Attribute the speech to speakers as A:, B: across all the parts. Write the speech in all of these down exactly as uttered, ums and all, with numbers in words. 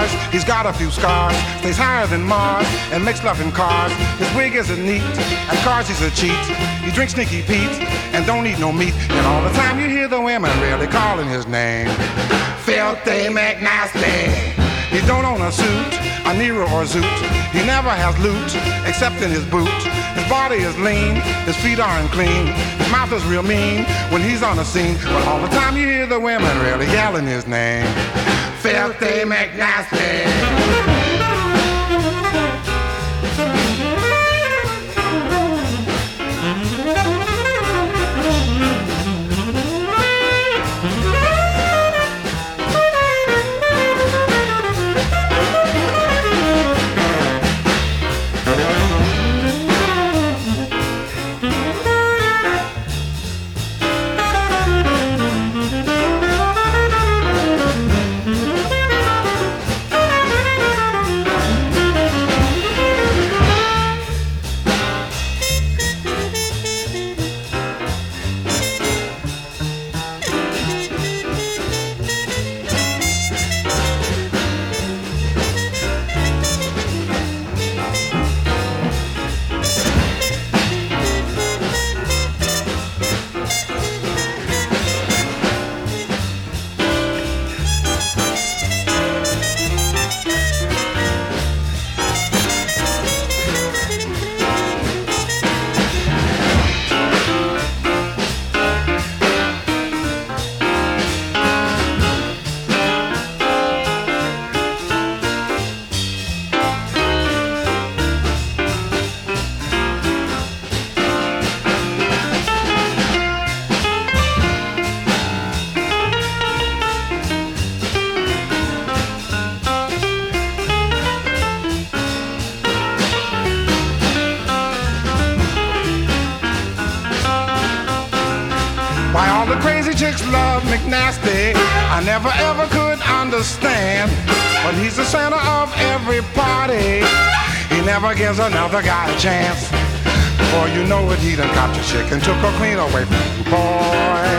A: cigars, he's got a few scars. Stays higher than Mars and makes love in cars. His wig isn't neat, and cars he's a cheat. He drinks Sneaky Pete and don't eat no meat. And all the time you hear the women really calling his name. Filthy McNasty. He don't own a suit, a Nero or Zoot. He never has loot except in his boot. His body is lean, his feet aren't clean. His mouth is real mean when he's on the scene. But all the time you hear the women really yelling his name. Filthy McNasty. Why all the crazy chicks love McNasty, I never ever could understand. But he's the center of every party. He never gives another guy a chance. Before you know it, he done got your chick and took her clean away from you, boy.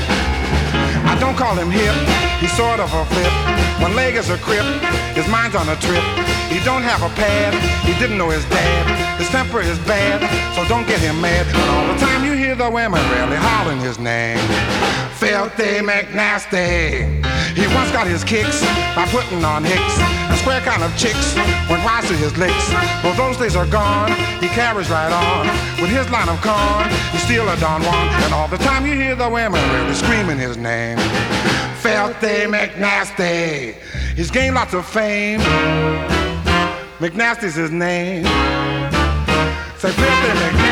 A: I don't call him hip, he's sort of a flip. One leg is a crip, his mind's on a trip. He don't have a pad, he didn't know his dad. His temper is bad, so don't get him mad. But all the time you hear the women really hollering his name. Filthy McNasty. He once got his kicks by putting on hicks. A square kind of chicks went wise to his licks. Well, those days are gone, he carries right on. With his line of corn, he's still a Don Juan. And all the time you hear the women really screaming his name. Filthy McNasty. He's gained lots of fame. McNasty's his name. Say Filthy McNasty.